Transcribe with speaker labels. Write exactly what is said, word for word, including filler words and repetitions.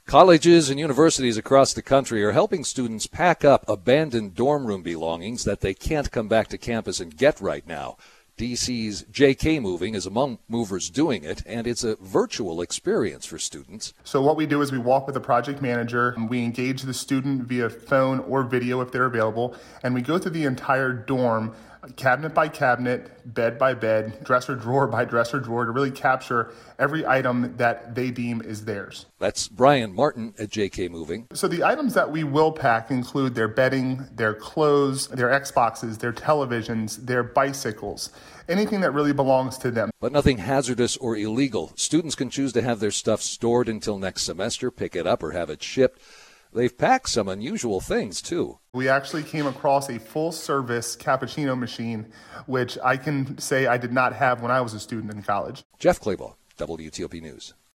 Speaker 1: Colleges and universities across the country are helping students pack up abandoned dorm room belongings that they can't come back to campus and get right now. D C's J K Moving is among movers doing it, and it's a virtual experience for students.
Speaker 2: So what we do is we walk with a project manager, and we engage the student via phone or video if they're available, and we go through the entire dorm, cabinet by cabinet, bed by bed, dresser drawer by dresser drawer, to really capture every item that they deem is theirs.
Speaker 1: That's Brian Martin at J K Moving.
Speaker 2: So the items that we will pack include their bedding, their clothes, their Xboxes, their televisions, their bicycles, anything that really belongs to them.
Speaker 1: But nothing hazardous or illegal. Students can choose to have their stuff stored until next semester, pick it up, or have it shipped. They've packed some unusual things, too.
Speaker 2: We actually came across a full-service cappuccino machine, which I can say I did not have when I was a student in college.
Speaker 1: Jeff Claybaugh, W T O P News.